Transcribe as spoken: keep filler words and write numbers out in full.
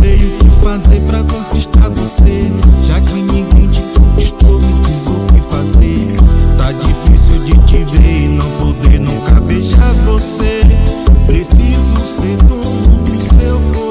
sei o que fazer pra conquistar você. Já que ninguém te conquistou, me diz o que fazer. Tá difícil de te ver e não poder nunca beijar você. Preciso ser dono do seu corpo.